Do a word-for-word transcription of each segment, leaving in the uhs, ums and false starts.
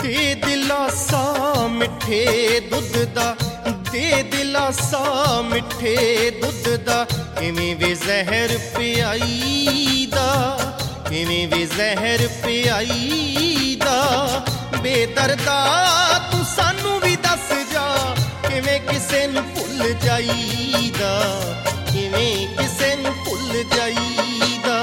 दे दिलासा मिठे दुध दा, दे दिलासा मिठे दुध दा, किवें वे जहर पियाई दा, किवें वे जहर पियाई दा। बेदर्दा तू सानू भी दस जा, किवें किसे नू भुल जाईदा, किवें किसे नू भुल जाईदा।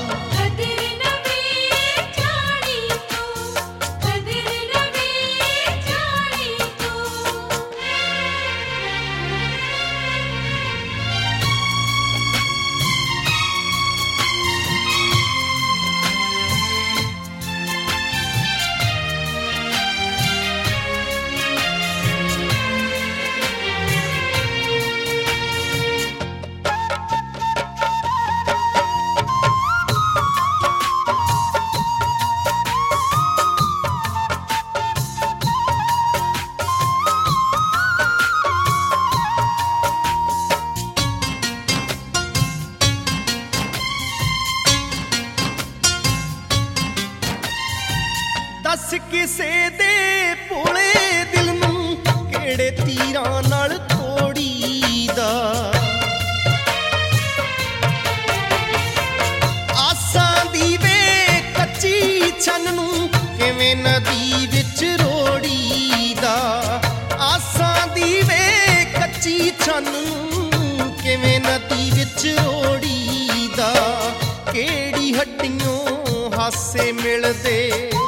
दस किसे दे भोले दिल नू केड़े तीरां नाल तोड़ीदा, आसां दी वे कच्ची छन नू किवें नदी विच रोड़ीदा, आसां दी वे कच्ची छन नू किवें नदी विच रोड़ीदा। केड़ी हड्डियों हासे मिलदे,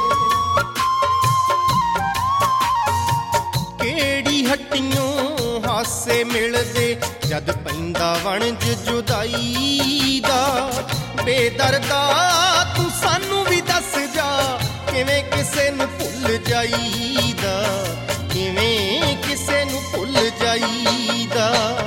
केड़ी हड्डियों हासे मिलदे, जद पैंदा वणज जुदाई दा। बेदर्दा तू सानू भी दस जा, किवें किसे नू भुल जाईदा, किवें किसे नू भुल जाईदा।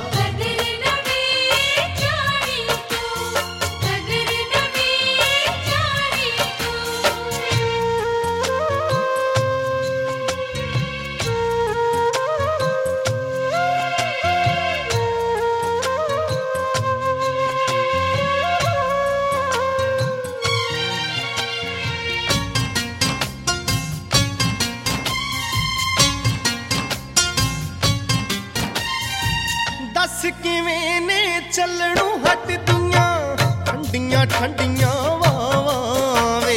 दस किवें ने चलणों हट दियां ठंडियां ठंडियां वावां वे,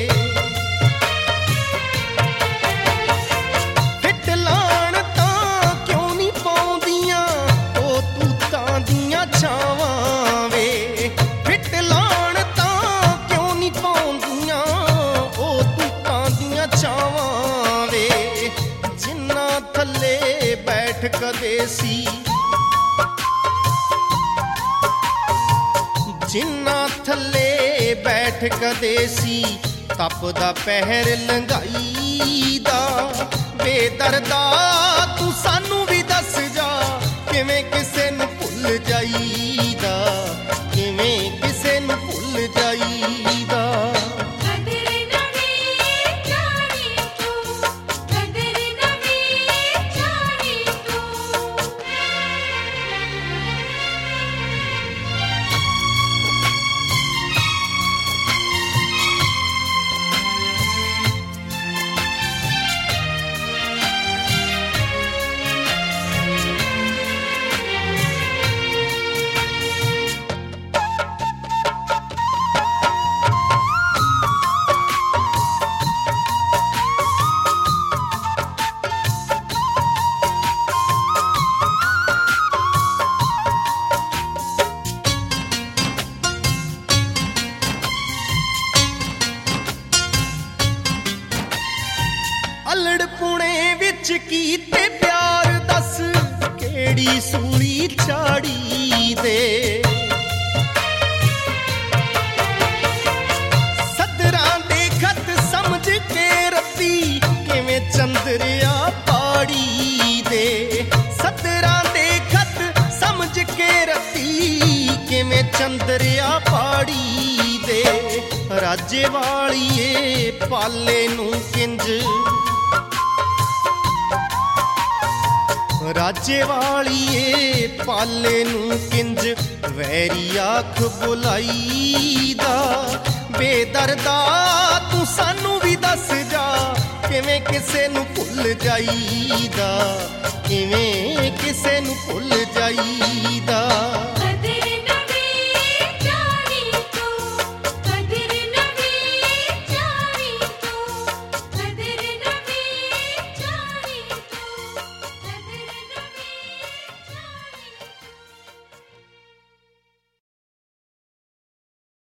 हिट लाण तां क्यों नहीं पाउंदियां ओ तूतां दियां छावां वे, हिट लाण तां क्यों नहीं पाउंदियां ओ तूतां दियां छावां वे। जिन्ना थल्ले बैठ कदे सी, जिन्ना थल्ले बैठ कदे सी, तपदा पहर लंघाईदा। बेदर्दा तू सानू भी दस जा, किवें किसे नू भुल जाईदा, किवें किसे नू भुल जाईदा। अलड़ पुणे विच कीते प्यार दस, केड़ी सूली चाड़ी दे। सदरां दे खत समझ के रत्ती, किवें चंद्रिया पाड़ी दे। सदरां दे खत समझ के रत्ती, किवें चंद्रिया पाड़ी दे। राजे वालिए पाले नू किंज, राजे वालिए पाले नू किंज वैरी आख बुलाईदा। बेदर्दा तू सानू भी दस जा, किवें ਕਿਸੇ ਨੂੰ ਭੁੱਲ ਜਾਈਦਾ, ਕਿਵੇਂ ਕਿਸੇ ਨੂੰ ਭੁੱਲ ਜਾਈਦਾ।